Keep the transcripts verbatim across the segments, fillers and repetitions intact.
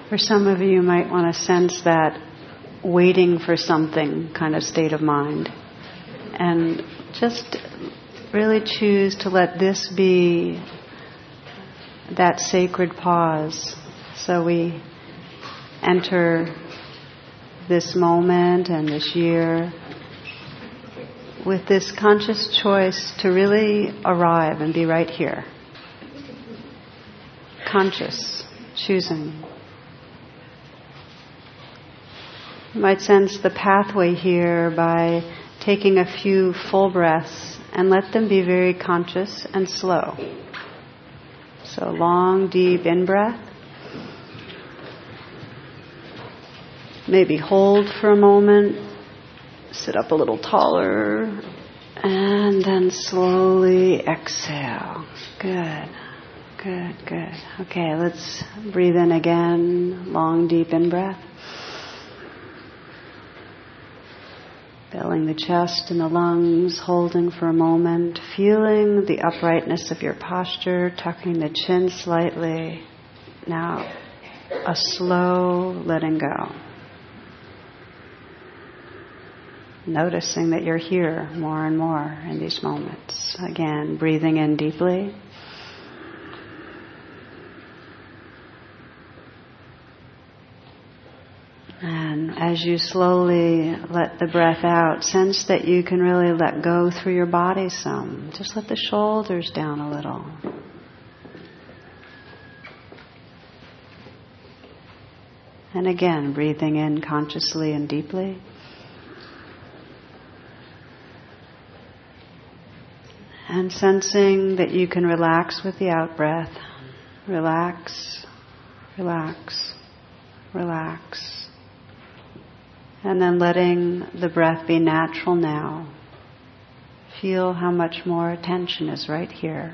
For some of you, you might want to sense that waiting for something kind of state of mind. And just really choose to let this be that sacred pause. So we enter this moment and this year with this conscious choice to really arrive and be right here. Conscious, choosing. You might sense the pathway here by taking a few full breaths and let them be very conscious and slow. So long, deep in-breath. Maybe hold for a moment, sit up a little taller, and then slowly exhale. Good, good, good. Okay, let's breathe in again, long, deep in-breath. Filling the chest and the lungs, holding for a moment, feeling the uprightness of your posture, tucking the chin slightly. Now, a slow letting go. Noticing that you're here more and more in these moments. Again, breathing in deeply. And as you slowly let the breath out, sense that you can really let go through your body some. Just let the shoulders down a little. And again, breathing in consciously and deeply. And sensing that you can relax with the out-breath. Relax, relax, relax. And then letting the breath be natural now. Feel how much more attention is right here.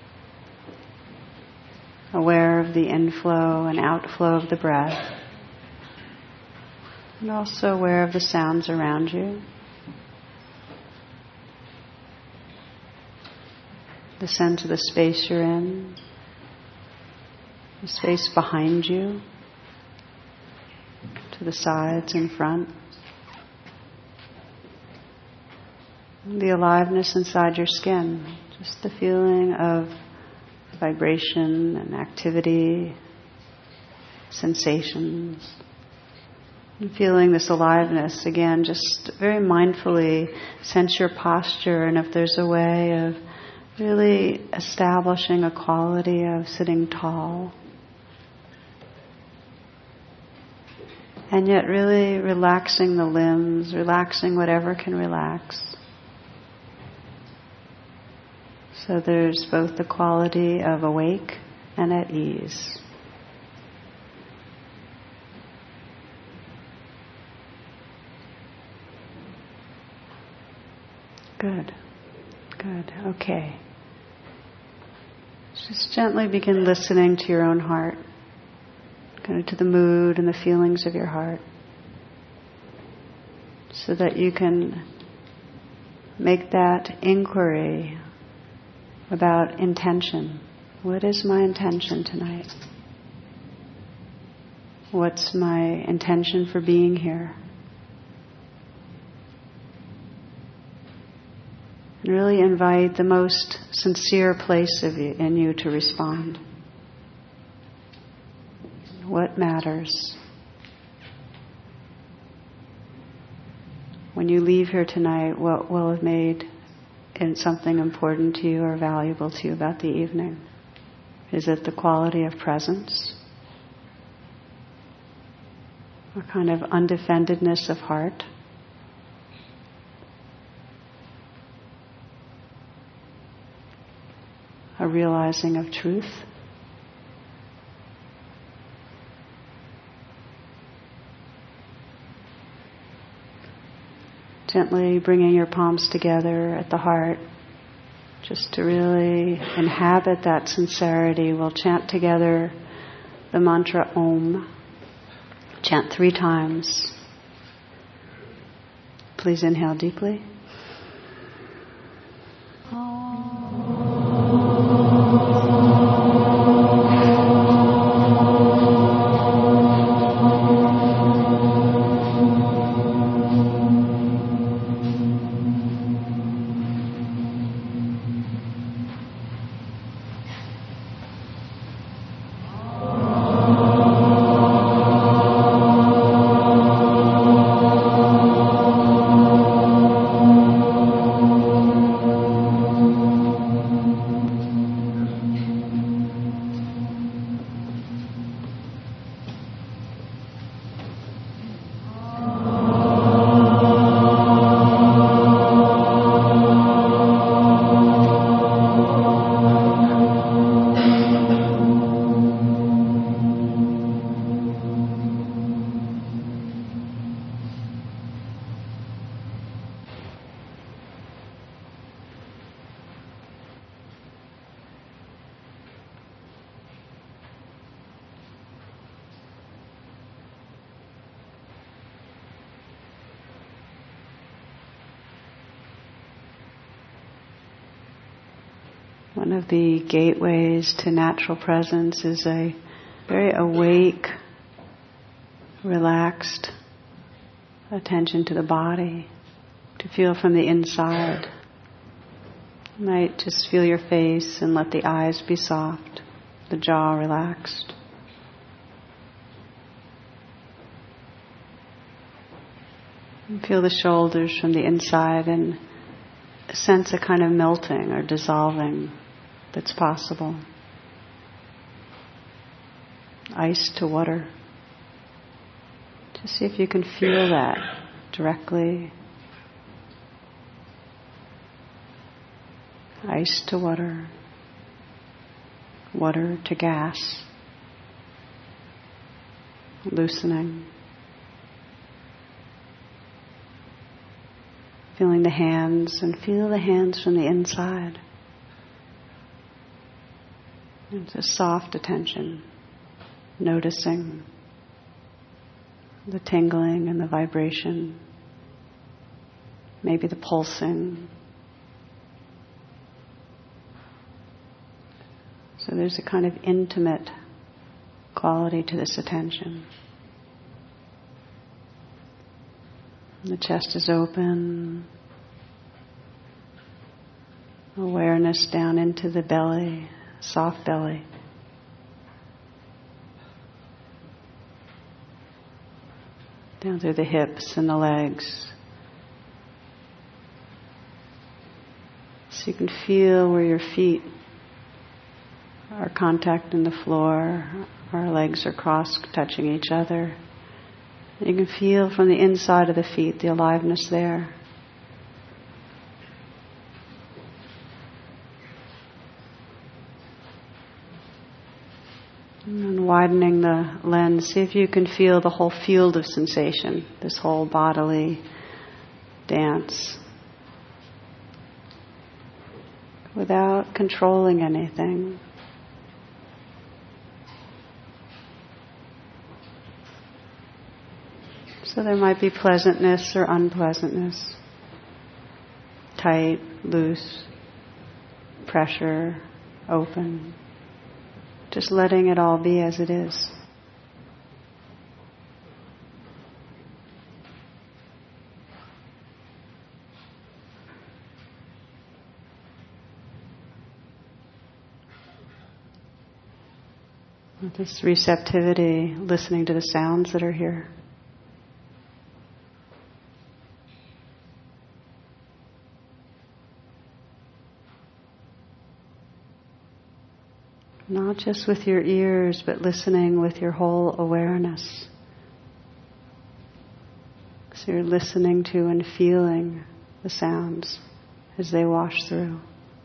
Aware of the inflow and outflow of the breath. And also aware of the sounds around you. The sense of the space you're in, the space behind you, to the sides and front, the aliveness inside your skin, just the feeling of vibration and activity, sensations, and feeling this aliveness again, just very mindfully sense your posture, and if there's a way of really establishing a quality of sitting tall. And yet really relaxing the limbs, relaxing whatever can relax. So there's both the quality of awake and at ease. Good. Good. Okay. Just gently begin listening to your own heart. Go to the mood and the feelings of your heart. So that you can make that inquiry about intention. What is my intention tonight? What's my intention for being here? And really invite the most sincere place of you, in you to respond. What matters? When you leave here tonight, what will have made it something important to you or valuable to you about the evening? Is it the quality of presence? A kind of undefendedness of heart? A realizing of truth? Gently bringing your palms together at the heart, just to really inhabit that sincerity. We'll chant together the mantra Om. Chant three times. Please inhale deeply. Om. One of the gateways to natural presence is a very awake, relaxed attention to the body, to feel from the inside. You might just feel your face and let the eyes be soft, the jaw relaxed. And feel the shoulders from the inside and sense a kind of melting or dissolving that's possible. Ice to water. Just see if you can feel that directly. Ice to water. Water to gas. Loosening. Feeling the hands, and feel the hands from the inside. It's a soft attention, noticing the tingling and the vibration, maybe the pulsing. So there's a kind of intimate quality to this attention. The chest is open. Awareness down into the belly, soft belly. Down through the hips and the legs. So you can feel where your feet are contacting the floor, our legs are cross touching each other. You can feel from the inside of the feet the aliveness there. And widening the lens, see if you can feel the whole field of sensation, this whole bodily dance, without controlling anything. So there might be pleasantness or unpleasantness, tight, loose, pressure, open. Just letting it all be as it is. With this receptivity, listening to the sounds that are here. Not just with your ears, but listening with your whole awareness. So you're listening to and feeling the sounds as they wash through.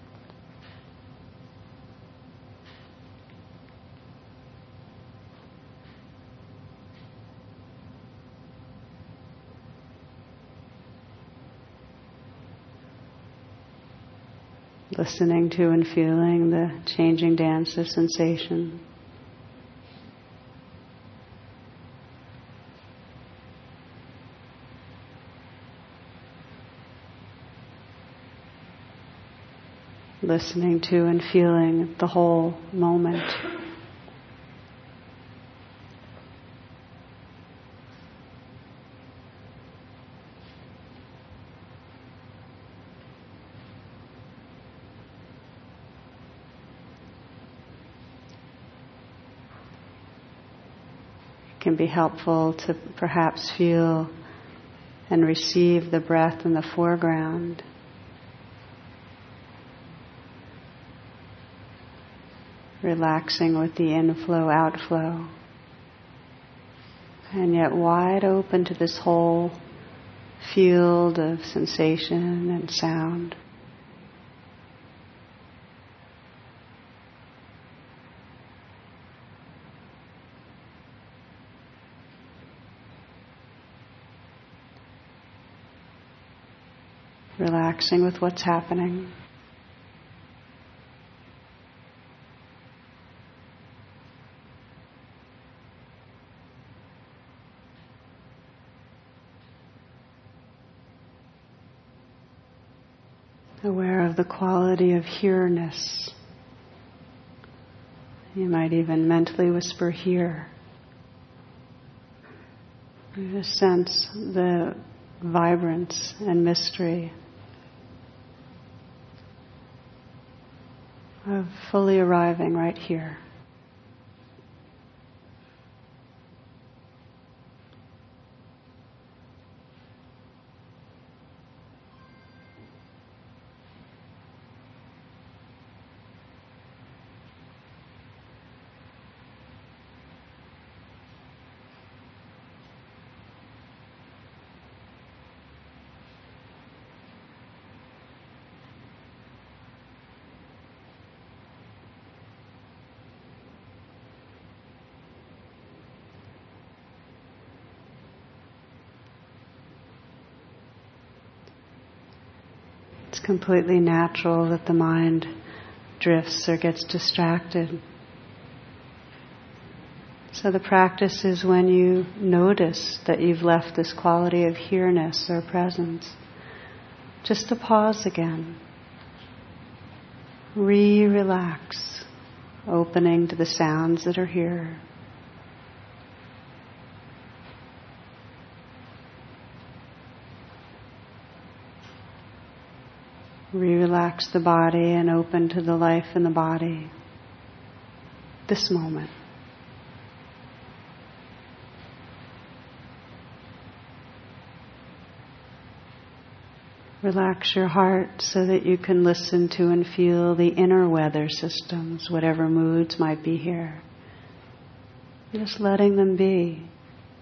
Listening to and feeling the changing dance of sensation. Listening to and feeling the whole moment. Can be helpful to perhaps feel and receive the breath in the foreground. Relaxing with the inflow, outflow. And yet wide open to this whole field of sensation and sound. Relaxing with what's happening. Aware of the quality of here-ness. You might even mentally whisper here. You just sense the vibrance and mystery of fully arriving right here. It's completely natural that the mind drifts or gets distracted. So the practice is when you notice that you've left this quality of here-ness or presence, just to pause again. Re-relax, opening to the sounds that are here. Re-relax the body and open to the life in the body. This moment. Relax your heart so that you can listen to and feel the inner weather systems, whatever moods might be here. Just letting them be.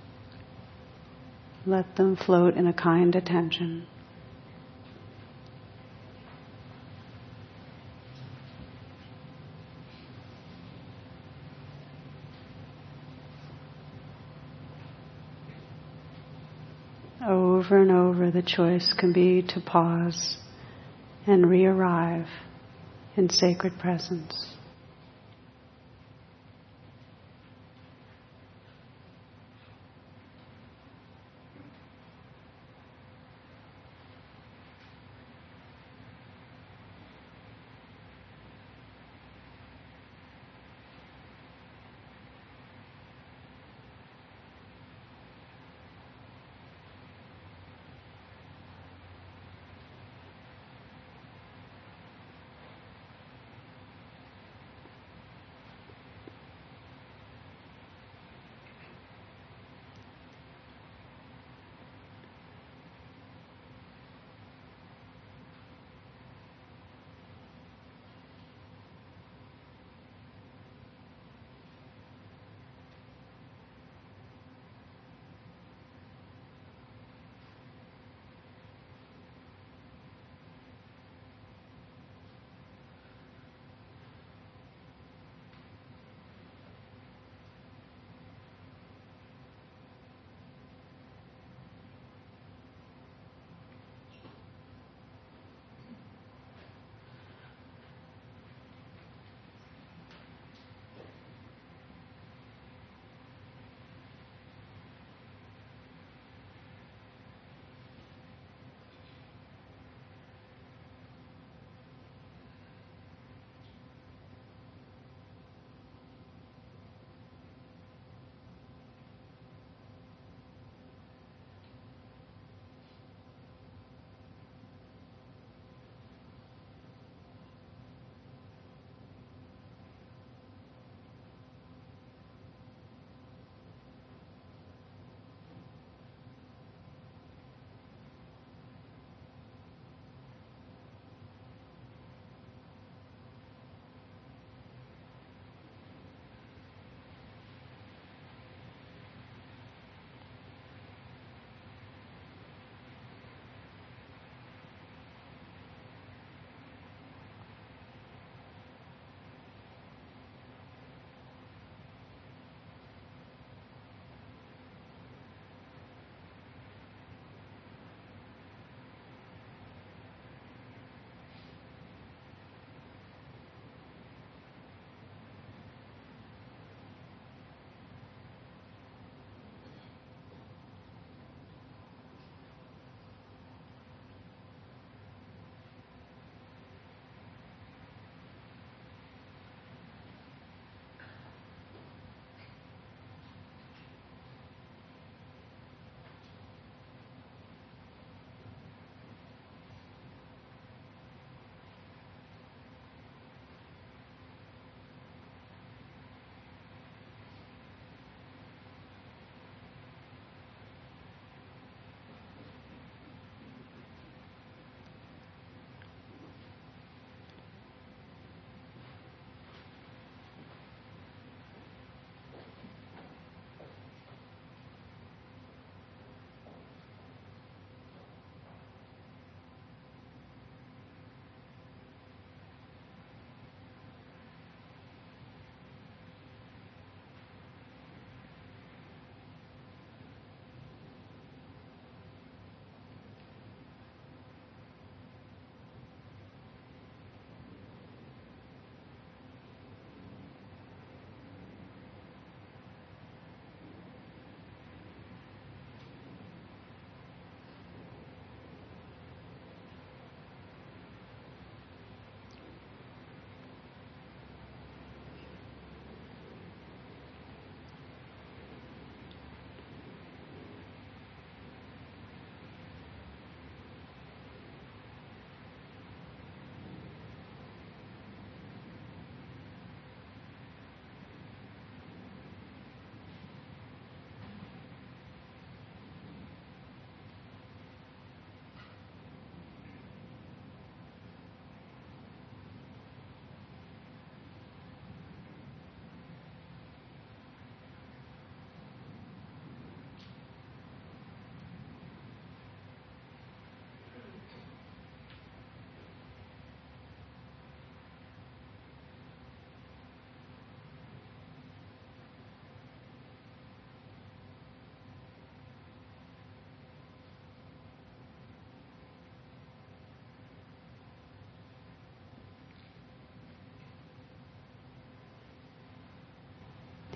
Let them float in a kind attention. Over and over, the choice can be to pause and re-arrive in sacred presence.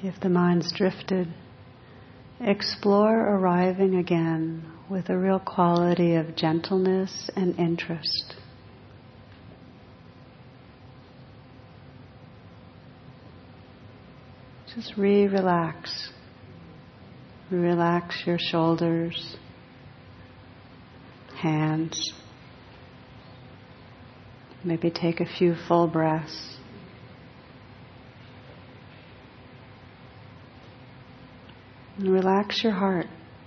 If the mind's drifted, explore arriving again with a real quality of gentleness and interest. Just re-relax. Relax your shoulders, hands. Maybe take a few full breaths. And relax your heart.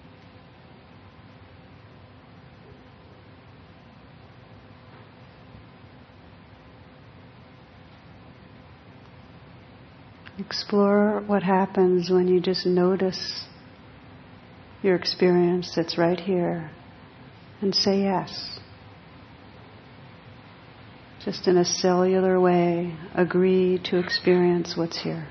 Explore what happens when you just notice your experience that's right here and say yes. Just in a cellular way, agree to experience what's here.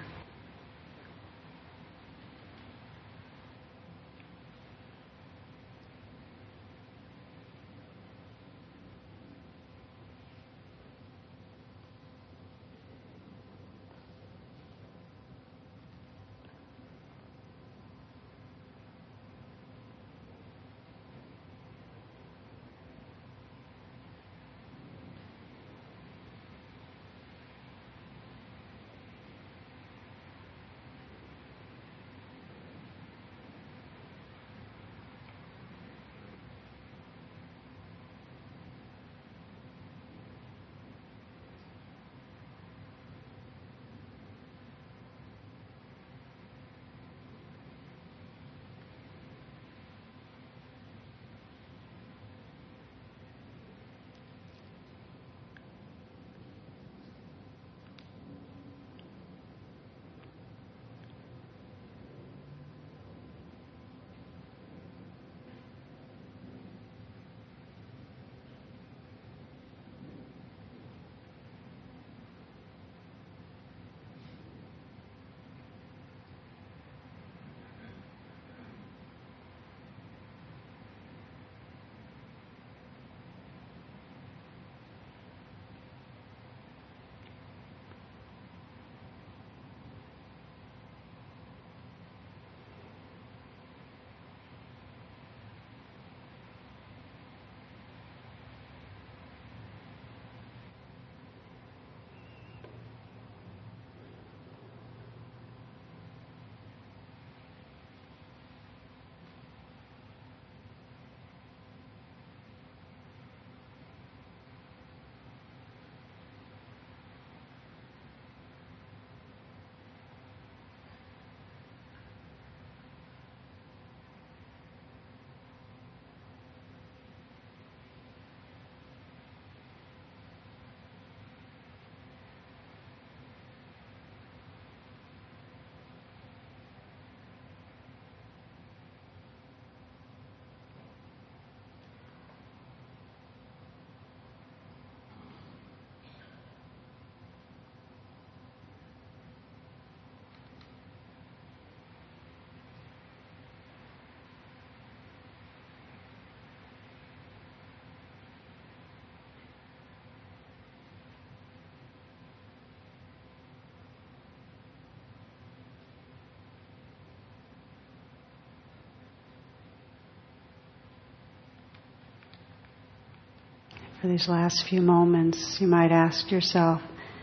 For these last few moments, you might ask yourself,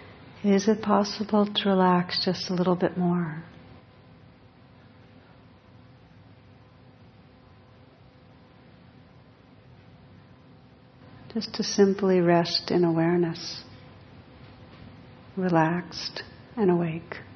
is it possible to relax just a little bit more? Just to simply rest in awareness, relaxed and awake.